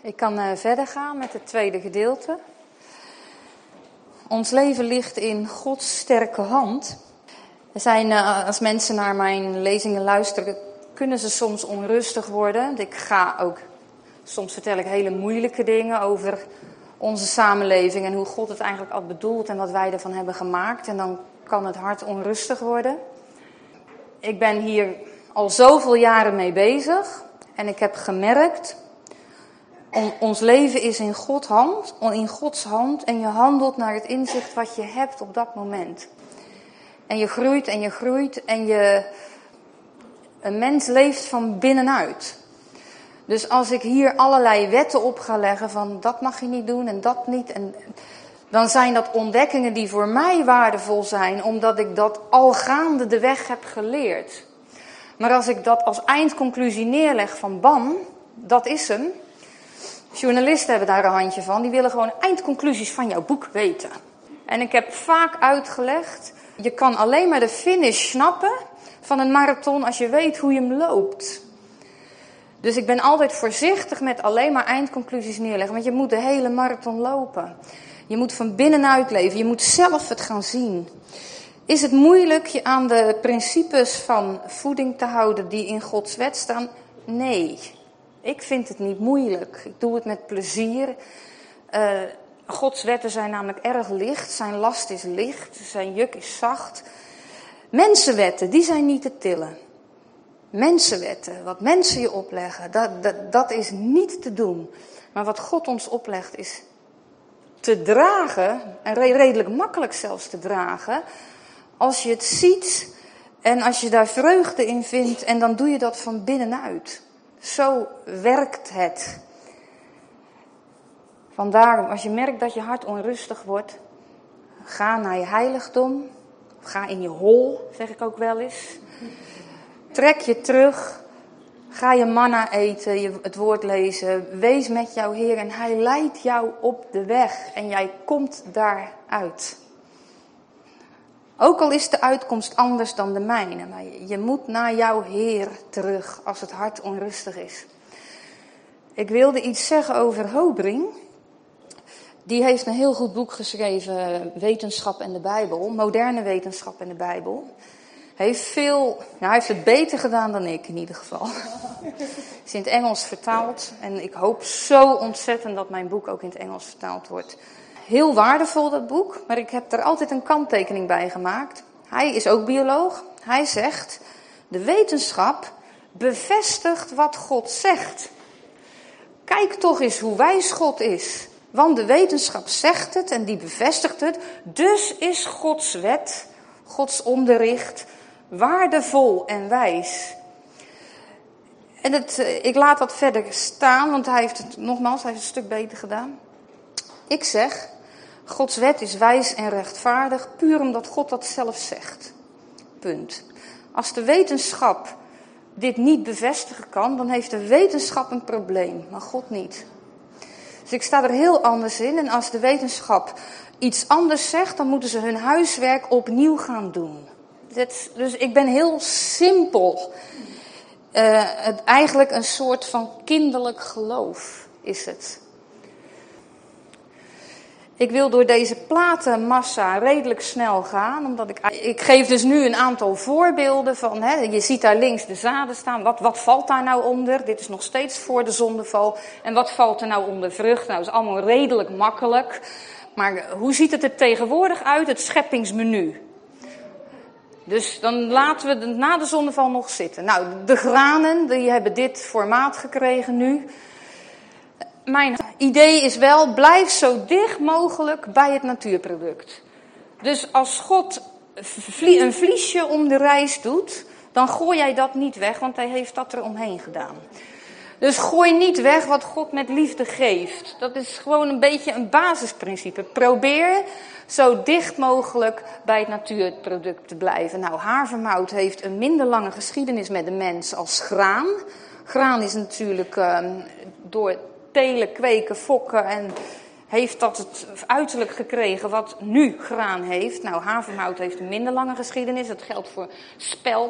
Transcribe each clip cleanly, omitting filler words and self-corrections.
Ik kan verder gaan met het tweede gedeelte. Ons leven ligt in Gods sterke hand. Er zijn, als mensen naar mijn lezingen luisteren, kunnen ze soms onrustig worden. Soms vertel ik hele moeilijke dingen over onze samenleving en hoe God het eigenlijk had bedoeld en wat wij ervan hebben gemaakt. En dan kan het hart onrustig worden. Ik ben hier al zoveel jaren mee bezig en ik heb gemerkt, ons leven is in Gods hand en je handelt naar het inzicht wat je hebt op dat moment. En je groeit en je groeit en een mens leeft van binnenuit. Dus als ik hier allerlei wetten op ga leggen van dat mag je niet doen en dat niet, dan zijn dat ontdekkingen die voor mij waardevol zijn, omdat ik dat al gaande de weg heb geleerd. Maar als ik dat als eindconclusie neerleg van bam, dat is hem. Journalisten hebben daar een handje van, die willen gewoon eindconclusies van jouw boek weten. En ik heb vaak uitgelegd, je kan alleen maar de finish snappen van een marathon als je weet hoe je hem loopt. Dus ik ben altijd voorzichtig met alleen maar eindconclusies neerleggen, want je moet de hele marathon lopen. Je moet van binnenuit leven, je moet zelf het gaan zien. Is het moeilijk je aan de principes van voeding te houden die in Gods wet staan? Nee, ik vind het niet moeilijk. Ik doe het met plezier. Gods wetten zijn namelijk erg licht, zijn last is licht, zijn juk is zacht. Mensenwetten, die zijn niet te tillen. Mensenwetten, wat mensen je opleggen, dat is niet te doen. Maar wat God ons oplegt is te dragen, en redelijk makkelijk zelfs te dragen, als je het ziet en als je daar vreugde in vindt en dan doe je dat van binnenuit. Zo werkt het. Vandaar, als je merkt dat je hart onrustig wordt, ga naar je heiligdom, ga in je hol, zeg ik ook wel eens. Trek je terug, ga je manna eten, het woord lezen, wees met jouw Heer en Hij leidt jou op de weg en jij komt daaruit. Ook al is de uitkomst anders dan de mijne, maar je moet naar jouw Heer terug als het hart onrustig is. Ik wilde iets zeggen over Hobring. Die heeft een heel goed boek geschreven, Wetenschap en de Bijbel, moderne wetenschap en de Bijbel. Hij heeft het beter gedaan dan ik in ieder geval. Het is in het Engels vertaald en ik hoop zo ontzettend dat mijn boek ook in het Engels vertaald wordt. Heel waardevol dat boek, maar ik heb er altijd een kanttekening bij gemaakt. Hij is ook bioloog. Hij zegt, de wetenschap bevestigt wat God zegt. Kijk toch eens hoe wijs God is. Want de wetenschap zegt het en die bevestigt het. Dus is Gods wet, Gods onderricht, waardevol en wijs. En ik laat dat verder staan, want hij heeft het een stuk beter gedaan. Ik zeg, Gods wet is wijs en rechtvaardig, puur omdat God dat zelf zegt. Punt. Als de wetenschap dit niet bevestigen kan, dan heeft de wetenschap een probleem, maar God niet. Dus ik sta er heel anders in en als de wetenschap iets anders zegt, dan moeten ze hun huiswerk opnieuw gaan doen. Dus ik ben heel simpel. Eigenlijk een soort van kinderlijk geloof is het. Ik wil door deze platenmassa redelijk snel gaan, omdat ik geef dus nu een aantal voorbeelden van, je ziet daar links de zaden staan, wat valt daar nou onder? Dit is nog steeds voor de zondeval. En wat valt er nou onder vrucht? Nou, dat is allemaal redelijk makkelijk. Maar hoe ziet het er tegenwoordig uit, het scheppingsmenu? Dus dan laten we het na de zondeval nog zitten. Nou, de granen, die hebben dit formaat gekregen nu. Mijn idee is wel, blijf zo dicht mogelijk bij het natuurproduct. Dus als God een vliesje om de rijst doet, dan gooi jij dat niet weg, want hij heeft dat er omheen gedaan. Dus gooi niet weg wat God met liefde geeft. Dat is gewoon een beetje een basisprincipe. Probeer zo dicht mogelijk bij het natuurproduct te blijven. Nou, havermout heeft een minder lange geschiedenis met de mens als graan. Graan is natuurlijk door telen, kweken, fokken en heeft dat het uiterlijk gekregen wat nu graan heeft. Nou, havermout heeft een minder lange geschiedenis. Dat geldt voor spelt,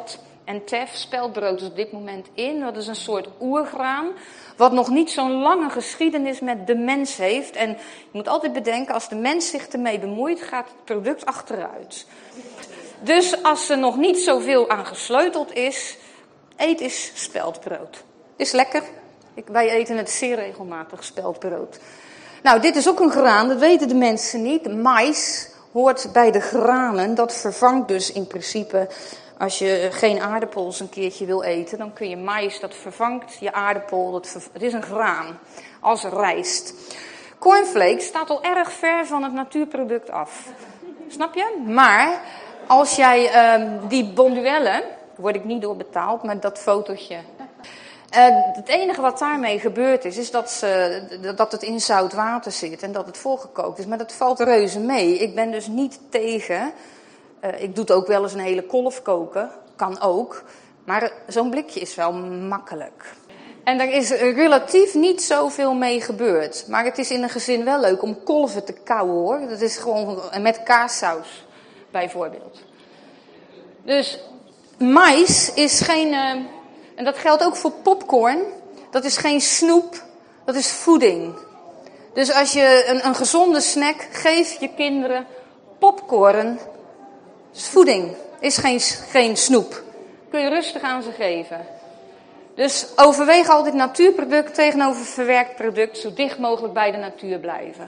En tef, speldbrood, is op dit moment in. Dat is een soort oergraan, wat nog niet zo'n lange geschiedenis met de mens heeft. En je moet altijd bedenken, als de mens zich ermee bemoeit, gaat het product achteruit. Dus als er nog niet zoveel aan gesleuteld is, eet eens speldbrood. Is lekker. Wij eten het zeer regelmatig, speldbrood. Nou, dit is ook een graan, dat weten de mensen niet. Mais hoort bij de granen, dat vervangt dus in principe, als je geen aardappels een keertje wil eten, dan kun je mais, dat vervangt je aardappel, het is een graan, als rijst. Cornflakes staat al erg ver van het natuurproduct af. Snap je? Maar als jij die bonduelle, daar word ik niet door betaald, maar dat fotootje. Het enige wat daarmee gebeurd is dat het in zout water zit en dat het volgekookt is. Maar dat valt reuze mee. Ik ben dus niet tegen. Ik doe het ook wel eens een hele kolf koken. Kan ook. Maar zo'n blikje is wel makkelijk. En er is relatief niet zoveel mee gebeurd. Maar het is in een gezin wel leuk om kolven te kauwen, hoor. Dat is gewoon met kaassaus, bijvoorbeeld. Dus mais is geen... en dat geldt ook voor popcorn. Dat is geen snoep, dat is voeding. Dus als je een gezonde snack, geef je kinderen popcorn. Dat is voeding, is geen snoep. Kun je rustig aan ze geven. Dus overweeg altijd natuurproduct tegenover verwerkt product, zo dicht mogelijk bij de natuur blijven.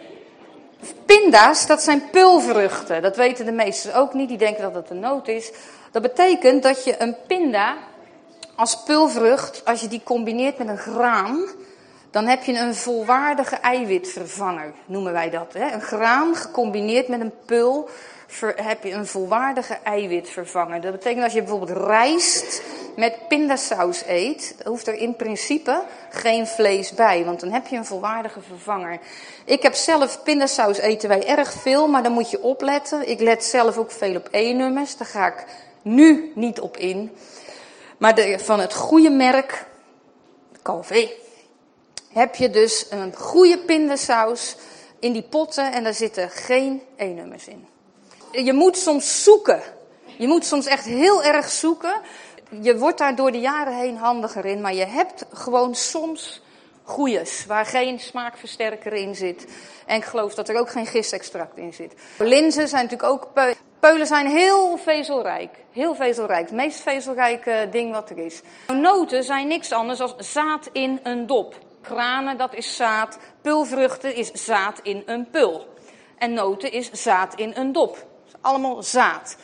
Pinda's, dat zijn peulvruchten. Dat weten de meesten ook niet, die denken dat het een noot is. Dat betekent dat je een pinda als peulvrucht, als je die combineert met een graan, dan heb je een volwaardige eiwitvervanger, noemen wij dat. Hè? Een graan gecombineerd met een peul, heb je een volwaardige eiwitvervanger. Dat betekent als je bijvoorbeeld rijst met pindasaus eet, hoeft er in principe geen vlees bij, want dan heb je een volwaardige vervanger. Ik heb zelf pindasaus eten wij erg veel, maar dan moet je opletten. Ik let zelf ook veel op E-nummers, daar ga ik nu niet op in. Maar van het goede merk, Calvé, heb je dus een goede pindasaus in die potten en daar zitten geen E-nummers in. Je moet soms zoeken. Je moet soms echt heel erg zoeken. Je wordt daar door de jaren heen handiger in, maar je hebt gewoon soms goeies waar geen smaakversterker in zit. En ik geloof dat er ook geen gistextract in zit. Linzen zijn natuurlijk ook... Peulen zijn heel vezelrijk. Heel vezelrijk. Het meest vezelrijke ding wat er is. Noten zijn niks anders dan zaad in een dop. Granen, dat is zaad. Peulvruchten is zaad in een pul. En noten is zaad in een dop. Allemaal zaad.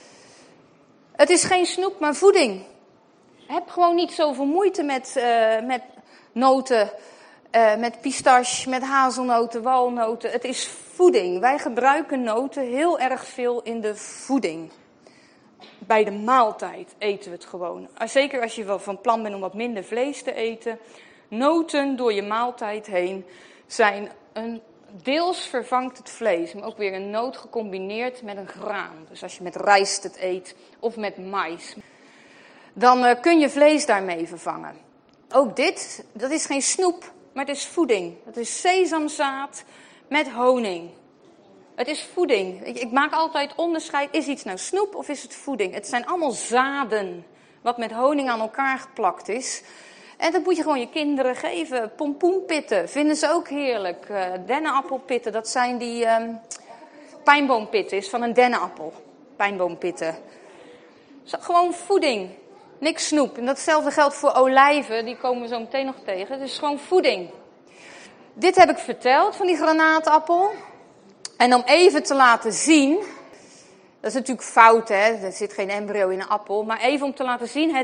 Het is geen snoep, maar voeding. Heb gewoon niet zoveel moeite met noten, met pistache, met hazelnoten, walnoten. Het is voeding. Wij gebruiken noten heel erg veel in de voeding. Bij de maaltijd eten we het gewoon. Zeker als je wel van plan bent om wat minder vlees te eten. Noten door je maaltijd heen zijn deels vervangt het vlees, maar ook weer een noot gecombineerd met een graan. Dus als je met rijst het eet of met mais, dan kun je vlees daarmee vervangen. Ook dit, dat is geen snoep, maar het is voeding. Het is sesamzaad met honing. Het is voeding. Ik maak altijd onderscheid, is iets nou snoep of is het voeding? Het zijn allemaal zaden, wat met honing aan elkaar geplakt is. En dat moet je gewoon je kinderen geven. Pompoenpitten vinden ze ook heerlijk. Dennenappelpitten, dat zijn die pijnboompitten, is van een dennenappel. Pijnboompitten. Gewoon voeding. Niks snoep. En datzelfde geldt voor olijven, die komen we zo meteen nog tegen. Het is gewoon voeding. Dit heb ik verteld van die granaatappel. En om even te laten zien, dat is natuurlijk fout, hè? Er zit geen embryo in een appel. Maar even om te laten zien,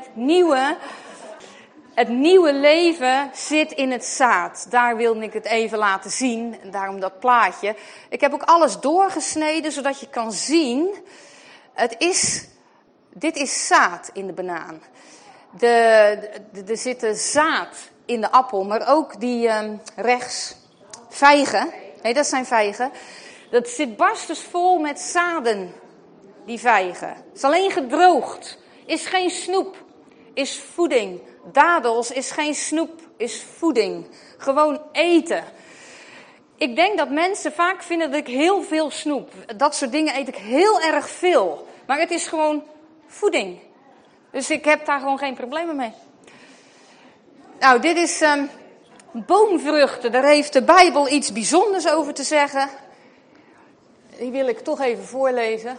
het nieuwe leven zit in het zaad. Daar wilde ik het even laten zien. En daarom dat plaatje. Ik heb ook alles doorgesneden, zodat je kan zien. Dit is zaad in de banaan. Er zit zaad in de appel, maar ook die rechts vijgen. Nee, dat zijn vijgen. Dat zit barstensvol met zaden, die vijgen. Het is alleen gedroogd. Is geen snoep. Is voeding. Dadels is geen snoep. Is voeding. Gewoon eten. Ik denk dat mensen vaak vinden dat ik heel veel snoep. Dat soort dingen eet ik heel erg veel. Maar het is gewoon voeding. Dus ik heb daar gewoon geen problemen mee. Nou, dit is boomvruchten. Daar heeft de Bijbel iets bijzonders over te zeggen. Die wil ik toch even voorlezen.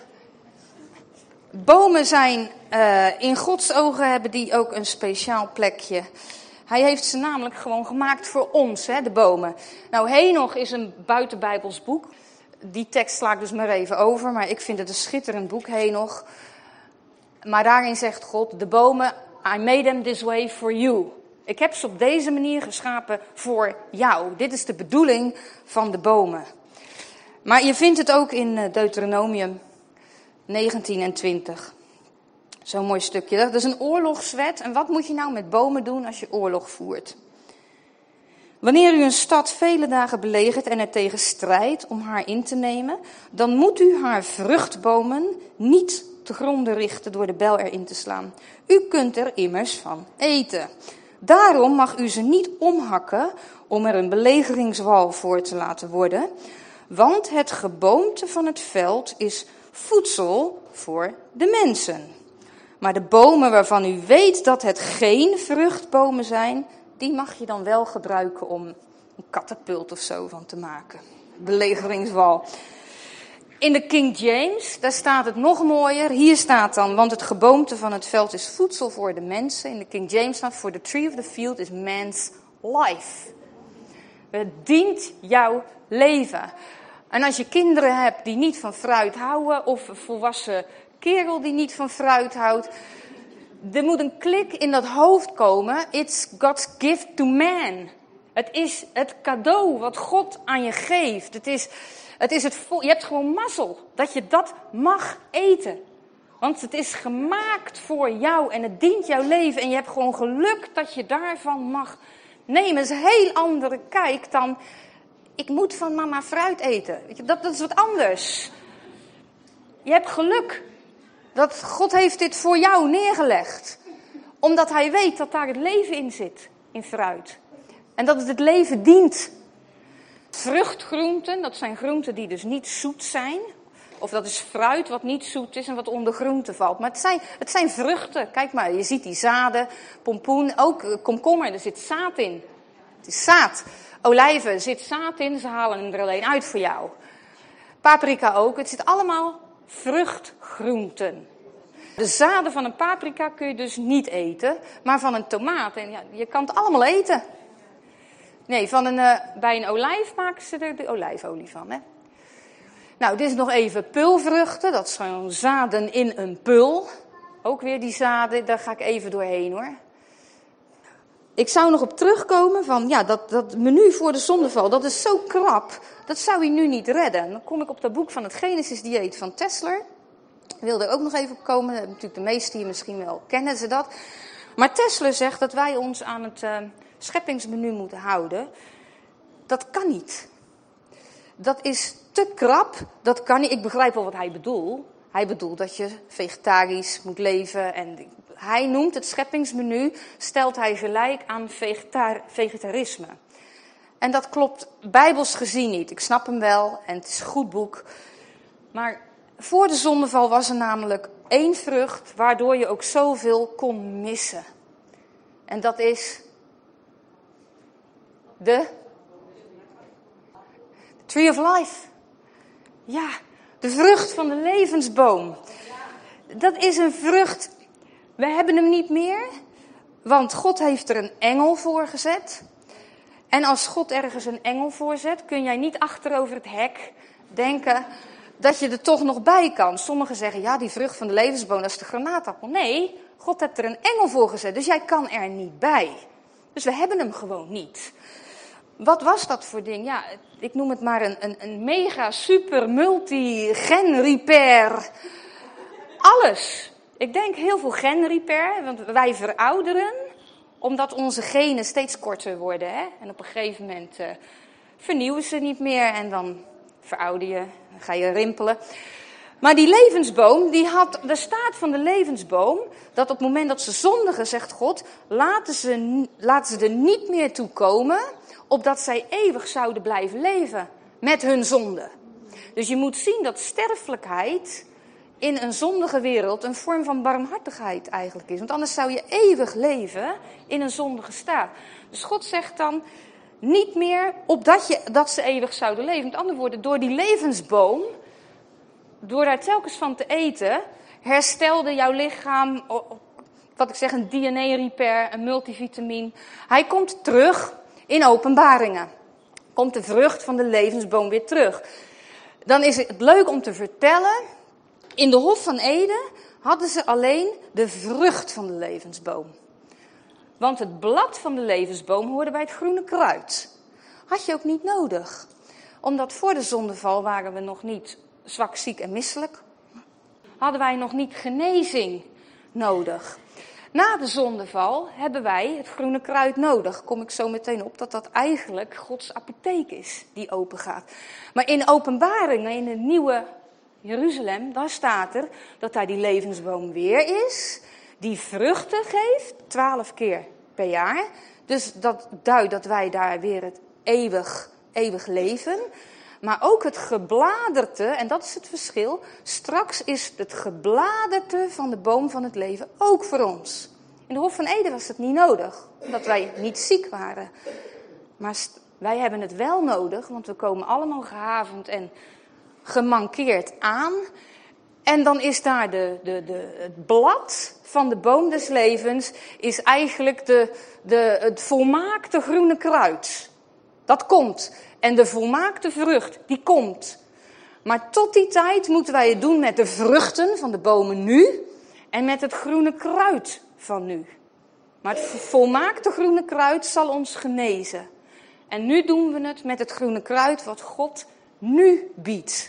Bomen zijn, in Gods ogen hebben die ook een speciaal plekje. Hij heeft ze namelijk gewoon gemaakt voor ons, hè, de bomen. Nou, Henoch is een buitenbijbels boek. Die tekst sla ik dus maar even over, maar ik vind het een schitterend boek, Henoch. Maar daarin zegt God, de bomen, I made them this way for you. Ik heb ze op deze manier geschapen voor jou. Dit is de bedoeling van de bomen. Maar je vindt het ook in Deuteronomium 19 en 20. Zo'n mooi stukje. Dat is een oorlogswet. En wat moet je nou met bomen doen als je oorlog voert? Wanneer u een stad vele dagen belegert en er tegen strijdt om haar in te nemen, dan moet u haar vruchtbomen niet te gronden richten door de bijl erin te slaan. U kunt er immers van eten. Daarom mag u ze niet omhakken om er een belegeringswal voor te laten worden, want het geboomte van het veld is voedsel voor de mensen. Maar de bomen waarvan u weet dat het geen vruchtbomen zijn, die mag je dan wel gebruiken om een katapult of zo van te maken. Belegeringswal. In de King James, daar staat het nog mooier. Hier staat dan, want het geboomte van het veld is voedsel voor de mensen. In de King James staat, for the tree of the field is man's life. Het dient jouw leven. En als je kinderen hebt die niet van fruit houden, of een volwassen kerel die niet van fruit houdt, er moet een klik in dat hoofd komen. It's God's gift to man. Het is het cadeau wat God aan je geeft. Je hebt gewoon mazzel dat je dat mag eten. Want het is gemaakt voor jou en het dient jouw leven. En je hebt gewoon geluk dat je daarvan mag nemen. Het is een heel andere kijk dan, ik moet van mama fruit eten. Dat is wat anders. Je hebt geluk dat God heeft dit voor jou neergelegd. Omdat hij weet dat daar het leven in zit, in fruit. En dat het leven dient. Vruchtgroenten, dat zijn groenten die dus niet zoet zijn. Of dat is fruit wat niet zoet is en wat onder groente valt. Maar het zijn vruchten. Kijk maar, je ziet die zaden, pompoen, ook komkommer, er zit zaad in. Het is zaad. Olijven, er zit zaad in, ze halen hem er alleen uit voor jou. Paprika ook, het zit allemaal vruchtgroenten. De zaden van een paprika kun je dus niet eten, maar van een tomaat. En ja, je kan het allemaal eten. Nee, bij een olijf maken ze er de olijfolie van. Hè? Nou, dit is nog even pulvruchten. Dat zijn zaden in een pul. Ook weer die zaden, daar ga ik even doorheen hoor. Ik zou nog op terugkomen van, ja, dat menu voor de zondeval, dat is zo krap. Dat zou je nu niet redden. Dan kom ik op dat boek van het Genesis dieet van Tesler. Ik wil er ook nog even op komen. Natuurlijk de meesten hier misschien wel kennen ze dat. Maar Tesler zegt dat wij ons aan het scheppingsmenu moeten houden. Dat kan niet. Dat is te krap. Dat kan niet. Ik begrijp wel wat hij bedoelt. Hij bedoelt dat je vegetarisch moet leven. En hij noemt het scheppingsmenu, stelt hij gelijk aan vegetarisme. En dat klopt bijbels gezien niet. Ik snap hem wel en het is een goed boek. Maar voor de zondeval was er namelijk één vrucht waardoor je ook zoveel kon missen. En dat is de Tree of Life. Ja, de vrucht van de levensboom. Dat is een vrucht. We hebben hem niet meer, want God heeft er een engel voor gezet. En als God ergens een engel voorzet, kun jij niet achterover het hek denken dat je er toch nog bij kan. Sommigen zeggen, ja, die vrucht van de levensboom, dat is de granaatappel. Nee, God heeft er een engel voor gezet, dus jij kan er niet bij. Dus we hebben hem gewoon niet. Wat was dat voor ding? Ja, ik noem het maar een mega, super, multi-gen-repair. Alles. Ik denk heel veel gen-repair, want wij verouderen, omdat onze genen steeds korter worden. Hè? En op een gegeven moment vernieuwen ze niet meer en dan verouder je, dan ga je rimpelen. Maar die levensboom, die had de staat van de levensboom, dat op het moment dat ze zondigen, zegt God, laten ze er niet meer toe komen, opdat zij eeuwig zouden blijven leven met hun zonde. Dus je moet zien dat sterfelijkheid in een zondige wereld een vorm van barmhartigheid eigenlijk is. Want anders zou je eeuwig leven in een zondige staat. Dus God zegt dan niet meer opdat dat ze eeuwig zouden leven. Met andere woorden, door die levensboom, door daar telkens van te eten, herstelde jouw lichaam, wat ik zeg, een DNA-repair, een multivitamine. Hij komt terug in Openbaringen. Komt de vrucht van de levensboom weer terug. Dan is het leuk om te vertellen, in de Hof van Eden hadden ze alleen de vrucht van de levensboom. Want het blad van de levensboom hoorde bij het groene kruid. Had je ook niet nodig. Omdat voor de zondeval waren we nog niet zwak, ziek en misselijk. Hadden wij nog niet genezing nodig. Na de zondeval hebben wij het groene kruid nodig. Kom ik zo meteen op dat eigenlijk Gods apotheek is die open gaat. Maar in Openbaringen, in het nieuwe Jeruzalem, daar staat er dat daar die levensboom weer is. Die vruchten geeft, 12 keer per jaar. Dus dat duidt dat wij daar weer het eeuwig leven. Maar ook het gebladerte, en dat is het verschil. Straks is het gebladerte van de boom van het leven ook voor ons. In de Hof van Eden was het niet nodig, omdat wij niet ziek waren. Maar wij hebben het wel nodig, want we komen allemaal gehavend en gemankeerd aan. En dan is daar het blad van de boom des levens, is eigenlijk het volmaakte groene kruid. Dat komt. En de volmaakte vrucht, die komt. Maar tot die tijd moeten wij het doen met de vruchten van de bomen nu en met het groene kruid van nu. Maar het volmaakte groene kruid zal ons genezen. En nu doen we het met het groene kruid wat God nu biedt.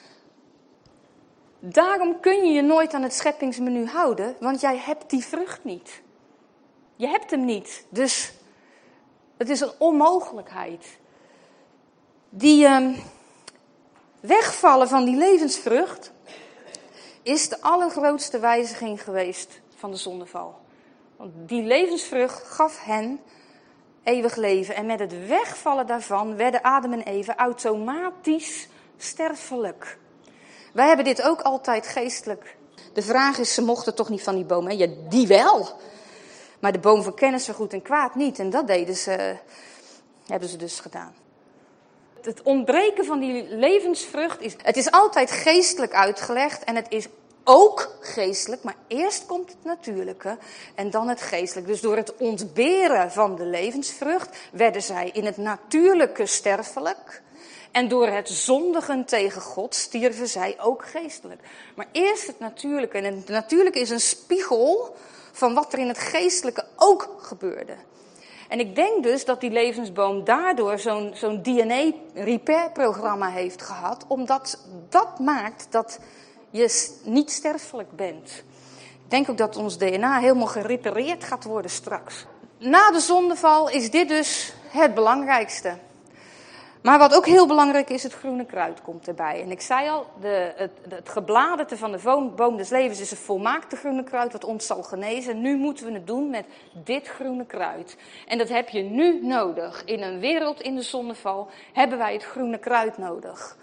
Daarom kun je je nooit aan het scheppingsmenu houden, want jij hebt die vrucht niet. Je hebt hem niet, dus het is een onmogelijkheid. Die wegvallen van die levensvrucht is de allergrootste wijziging geweest van de zondeval. Want die levensvrucht gaf hen eeuwig leven. En met het wegvallen daarvan werden Adam en Eva automatisch sterfelijk. Wij hebben dit ook altijd geestelijk. De vraag is, ze mochten toch niet van die boom, hè? Ja, die wel. Maar de boom van kennis van goed en kwaad niet. En dat hebben ze dus gedaan. Het ontbreken van die levensvrucht is altijd geestelijk uitgelegd. En het is ook geestelijk, maar eerst komt het natuurlijke en dan het geestelijk. Dus door het ontberen van de levensvrucht werden zij in het natuurlijke sterfelijk. En door het zondigen tegen God stierven zij ook geestelijk. Maar eerst het natuurlijke. En het natuurlijke is een spiegel van wat er in het geestelijke ook gebeurde. En ik denk dus dat die levensboom daardoor zo'n DNA-repair-programma heeft gehad. Omdat dat maakt dat je niet sterfelijk bent. Ik denk ook dat ons DNA helemaal gerepareerd gaat worden straks. Na de zondeval is dit dus het belangrijkste. Maar wat ook heel belangrijk is, het groene kruid komt erbij. En ik zei al, het gebladerte van de boom des levens is een volmaakte groene kruid wat ons zal genezen. Nu moeten we het doen met dit groene kruid. En dat heb je nu nodig. In een wereld in de zondeval hebben wij het groene kruid nodig.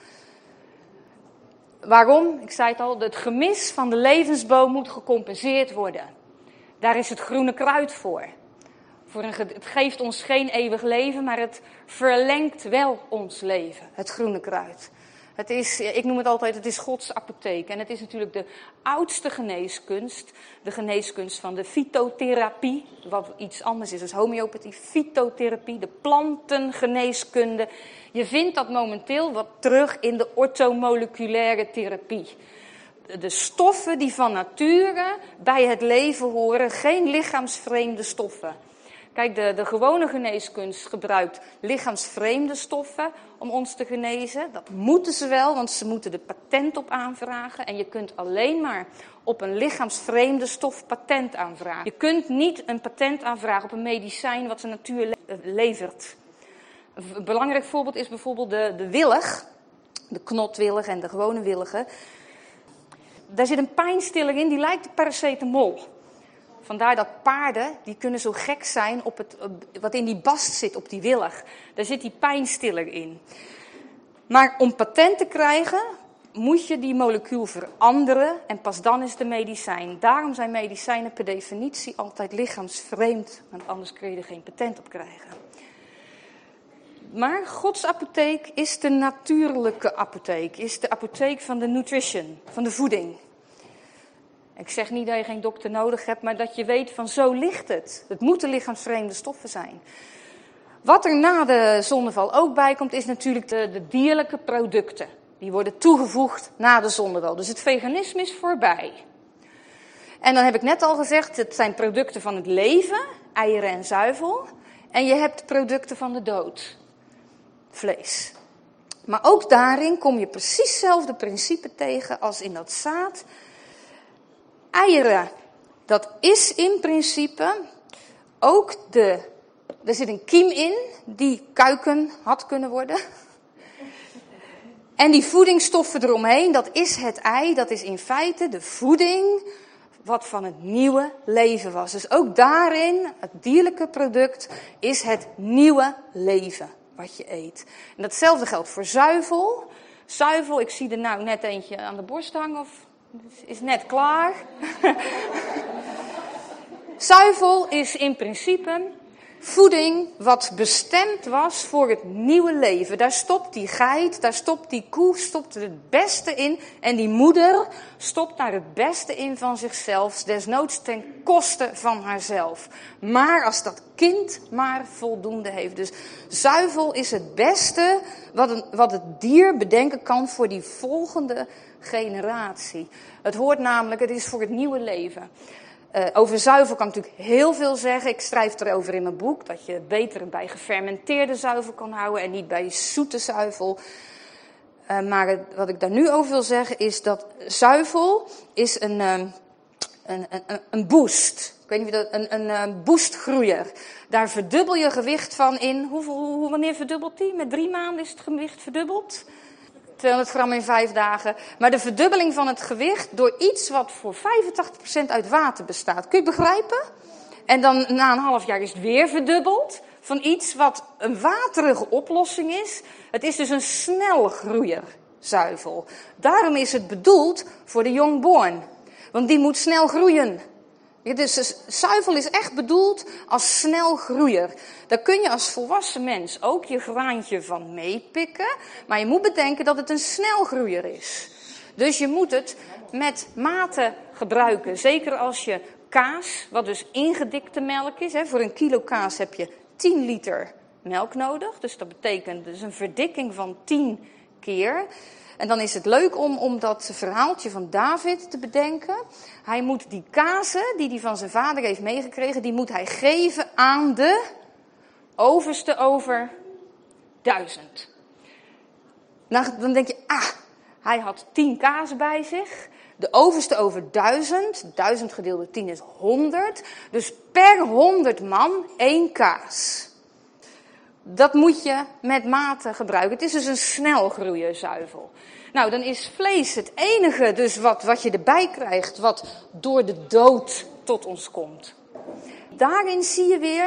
Waarom? Ik zei het al, het gemis van de levensboom moet gecompenseerd worden. Daar is het groene kruid voor. Het geeft ons geen eeuwig leven, maar het verlengt wel ons leven, het groene kruid. Ik noem het altijd, het is Gods apotheek. En het is natuurlijk de oudste geneeskunst, de geneeskunst van de fytotherapie, wat iets anders is als homeopathie. Fytotherapie, de plantengeneeskunde. Je vindt dat momenteel wat terug in de orthomoleculaire therapie. De stoffen die van nature bij het leven horen, geen lichaamsvreemde stoffen. Kijk, de gewone geneeskunst gebruikt lichaamsvreemde stoffen om ons te genezen. Dat moeten ze wel, want ze moeten er patent op aanvragen. En je kunt alleen maar op een lichaamsvreemde stof patent aanvragen. Je kunt niet een patent aanvragen op een medicijn wat de natuur levert. Een belangrijk voorbeeld is bijvoorbeeld de willig. De knotwillig en de gewone willige. Daar zit een pijnstiller in, die lijkt op paracetamol. Vandaar dat paarden, die kunnen zo gek zijn op wat in die bast zit, op die willig. Daar zit die pijnstiller in. Maar om patent te krijgen, moet je die molecuul veranderen en pas dan is de medicijn. Daarom zijn medicijnen per definitie altijd lichaamsvreemd, want anders kun je er geen patent op krijgen. Maar Gods apotheek is de natuurlijke apotheek, is de apotheek van de nutrition, van de voeding. Ik zeg niet dat je geen dokter nodig hebt, maar dat je weet van zo ligt het. Het moeten lichaamsvreemde stoffen zijn. Wat er na de zondeval ook bij komt, is natuurlijk de dierlijke producten. Die worden toegevoegd na de zondeval. Dus het veganisme is voorbij. En dan heb ik net al gezegd, het zijn producten van het leven, eieren en zuivel. En je hebt producten van de dood, vlees. Maar ook daarin kom je precies hetzelfde principe tegen als in dat zaad. Eieren, dat is in principe ook er zit een kiem in die kuiken had kunnen worden. En die voedingsstoffen eromheen, dat is het ei, dat is in feite de voeding wat van het nieuwe leven was. Dus ook daarin, het dierlijke product, is het nieuwe leven wat je eet. En datzelfde geldt voor zuivel. Zuivel, ik zie er nou net eentje aan de borst hangen, of is net klaar. Zuivel is in principe voeding wat bestemd was voor het nieuwe leven. Daar stopt die geit, daar stopt die koe, stopt het beste in. En die moeder stopt daar het beste in van zichzelf, desnoods ten koste van haarzelf. Maar als dat kind maar voldoende heeft. Dus zuivel is het beste wat het dier bedenken kan voor die volgende generatie. Het hoort namelijk, het is voor het nieuwe leven. Over zuivel kan ik natuurlijk heel veel zeggen. Ik schrijf erover in mijn boek dat je beter bij gefermenteerde zuivel kan houden en niet bij zoete zuivel. Maar wat ik daar nu over wil zeggen is dat zuivel is een boost. Ik weet niet of dat een boostgroeier. Daar verdubbel je gewicht van in. Wanneer verdubbelt die? Met 3 maanden is het gewicht verdubbeld. 200 gram in 5 dagen. Maar de verdubbeling van het gewicht door iets wat voor 85% uit water bestaat. Kun je het begrijpen? En dan na een half jaar is het weer verdubbeld. Van iets wat een waterige oplossing is. Het is dus een snelgroeier, zuivel. Daarom is het bedoeld voor de youngborn. Want die moet snel groeien. Dus zuivel is echt bedoeld als snelgroeier. Daar kun je als volwassen mens ook je graantje van meepikken. Maar je moet bedenken dat het een snelgroeier is. Dus je moet het met mate gebruiken. Zeker als je kaas, wat dus ingedikte melk is. Voor een kilo kaas heb je 10 liter melk nodig. Dus dat betekent dus een verdikking van 10 keer. En dan is het leuk om dat verhaaltje van David te bedenken. Hij moet die kazen die hij van zijn vader heeft meegekregen, die moet hij geven aan de overste over 1000. Dan denk je, hij had 10 kazen bij zich. De overste over 1000. 1000 gedeeld door 10 is 100. Dus per 100 man 1 kaas. Dat moet je met mate gebruiken. Het is dus een snelgroeier zuivel. Nou, dan is vlees het enige dus wat je erbij krijgt, wat door de dood tot ons komt. Daarin zie je weer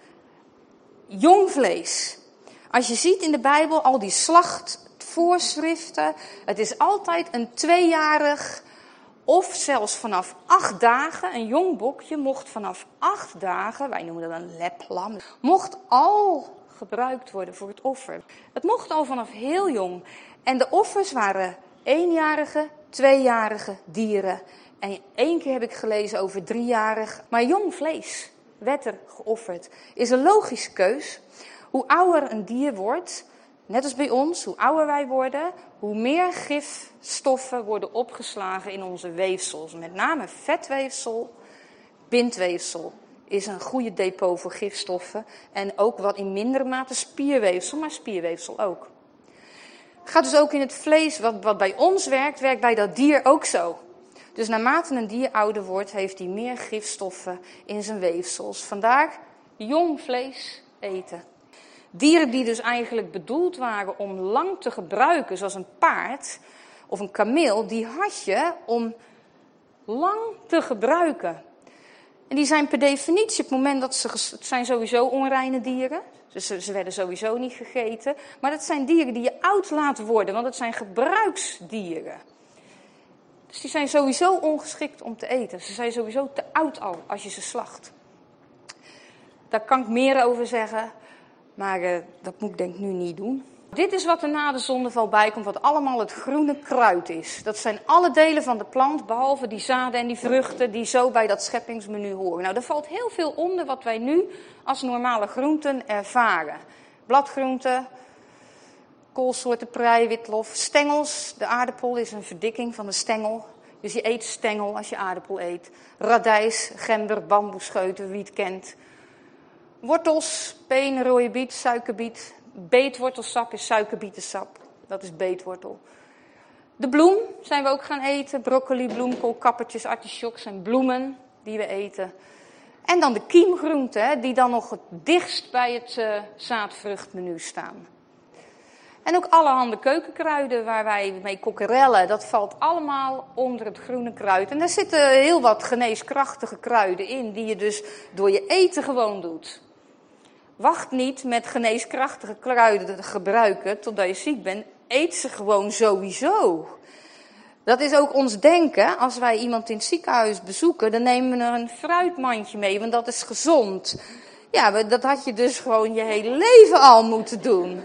jong vlees. Als je ziet in de Bijbel al die slachtvoorschriften, het is altijd een 2-jarig of zelfs vanaf 8 dagen. Een jong bokje mocht vanaf 8 dagen, wij noemen dat een leplam, mocht al gebruikt worden voor het offer. Het mocht al vanaf heel jong. En de offers waren 1-jarige, 2-jarige dieren. En 1 keer heb ik gelezen over 3-jarig. Maar jong vlees werd er geofferd. Is een logische keus. Hoe ouder een dier wordt, net als bij ons, hoe ouder wij worden, hoe meer gifstoffen worden opgeslagen in onze weefsels. Met name vetweefsel, bindweefsel is een goede depot voor gifstoffen. En ook wat in mindere mate spierweefsel, maar spierweefsel ook. Gaat dus ook in het vlees, wat bij ons werkt bij dat dier ook zo. Dus naarmate een dier ouder wordt, heeft hij meer gifstoffen in zijn weefsels. Vandaar jong vlees eten. Dieren die dus eigenlijk bedoeld waren om lang te gebruiken, zoals een paard of een kameel, die had je om lang te gebruiken. En die zijn per definitie, op het moment dat het zijn sowieso onreine dieren. Dus ze werden sowieso niet gegeten. Maar dat zijn dieren die je oud laten worden, want het zijn gebruiksdieren. Dus die zijn sowieso ongeschikt om te eten. Ze zijn sowieso te oud al als je ze slacht. Daar kan ik meer over zeggen, maar dat moet ik denk ik nu niet doen. Dit is wat er na de zondeval bij komt, wat allemaal het groene kruid is. Dat zijn alle delen van de plant, behalve die zaden en die vruchten die zo bij dat scheppingsmenu horen. Nou, er valt heel veel onder wat wij nu als normale groenten ervaren. Bladgroenten, koolsoorten, prei, witlof, stengels. De aardappel is een verdikking van de stengel. Dus je eet stengel als je aardappel eet. Radijs, gember, bamboescheuten, wie het kent. Wortels, peen, rode biet, suikerbiet. Beetwortelsap is suikerbietensap. Dat is beetwortel. De bloem zijn we ook gaan eten. Broccoli, bloemkool, kappertjes, artisjoks zijn bloemen die we eten. En dan de kiemgroenten, die dan nog het dichtst bij het zaadvruchtmenu staan. En ook allerhande keukenkruiden waar wij mee kokkerellen. Dat valt allemaal onder het groene kruid. En daar zitten heel wat geneeskrachtige kruiden in, die je dus door je eten gewoon doet. Wacht niet met geneeskrachtige kruiden te gebruiken totdat je ziek bent. Eet ze gewoon sowieso. Dat is ook ons denken. Als wij iemand in het ziekenhuis bezoeken, dan nemen we er een fruitmandje mee, want dat is gezond. Ja, dat had je dus gewoon je hele leven al moeten doen.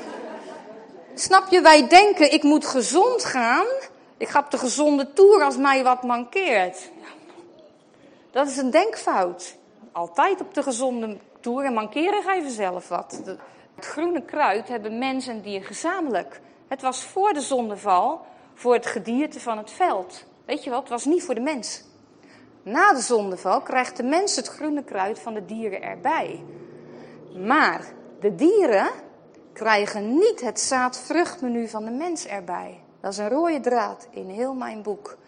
Snap je, wij denken, ik moet gezond gaan. Ik ga op de gezonde toer als mij wat mankeert. Dat is een denkfout. Altijd op de gezonde toer en mankeren ga je vanzelf wat. Het groene kruid hebben mens en dier gezamenlijk. Het was voor de zondeval voor het gedierte van het veld. Weet je wat, het was niet voor de mens. Na de zondeval krijgt de mens het groene kruid van de dieren erbij. Maar de dieren krijgen niet het zaadvruchtmenu van de mens erbij. Dat is een rode draad in heel mijn boek.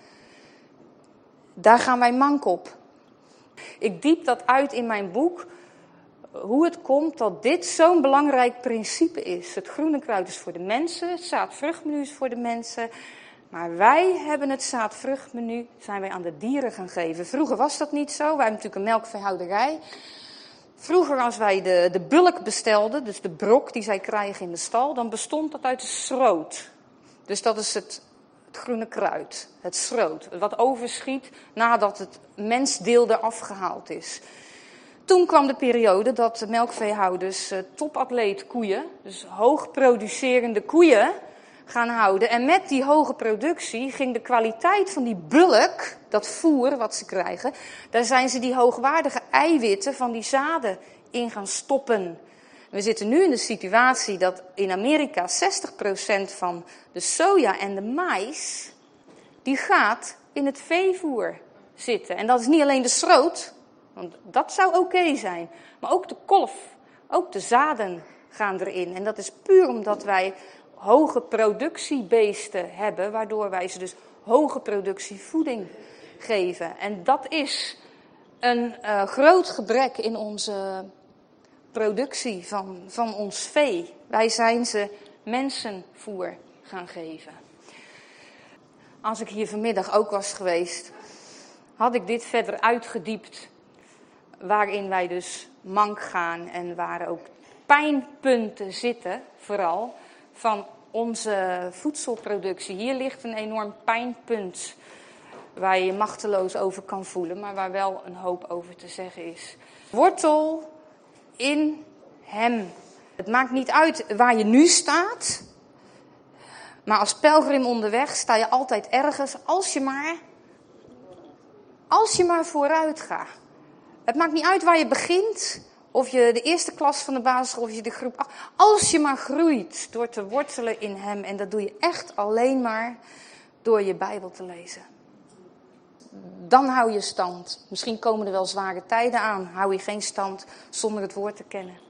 Daar gaan wij mank op. Ik diep dat uit in mijn boek, hoe het komt dat dit zo'n belangrijk principe is. Het groene kruid is voor de mensen, het zaadvruchtmenu is voor de mensen. Maar wij hebben het zaadvruchtmenu, zijn wij aan de dieren gaan geven. Vroeger was dat niet zo, wij hebben natuurlijk een melkveehouderij. Vroeger als wij de bulk bestelden, dus de brok die zij krijgen in de stal, dan bestond dat uit de schroot. Dus dat is het groene kruid, het schroot, wat overschiet nadat het mensdeel eraf gehaald is. Toen kwam de periode dat de melkveehouders topatleet koeien, dus hoogproducerende koeien, gaan houden. En met die hoge productie ging de kwaliteit van die bulk, dat voer wat ze krijgen, daar zijn ze die hoogwaardige eiwitten van die zaden in gaan stoppen. We zitten nu in de situatie dat in Amerika 60% van de soja en de maïs, die gaat in het veevoer zitten. En dat is niet alleen de schroot, want dat zou oké zijn, maar ook de kolf, ook de zaden gaan erin. En dat is puur omdat wij hoge productiebeesten hebben, waardoor wij ze dus hoge productievoeding geven. En dat is een groot gebrek in onze productie van ons vee. Wij zijn ze mensenvoer gaan geven. Als ik hier vanmiddag ook was geweest, had ik dit verder uitgediept, waarin wij dus mank gaan en waar ook pijnpunten zitten, vooral, van onze voedselproductie. Hier ligt een enorm pijnpunt waar je je machteloos over kan voelen, maar waar wel een hoop over te zeggen is. Wortel in hem. Het maakt niet uit waar je nu staat, maar als pelgrim onderweg sta je altijd ergens als je maar vooruit gaat. Het maakt niet uit waar je begint, of je de eerste klas van de basisschool, of je de groep 8. Als je maar groeit door te wortelen in hem. En dat doe je echt alleen maar door je Bijbel te lezen. Dan hou je stand. Misschien komen er wel zware tijden aan. Hou je geen stand zonder het woord te kennen.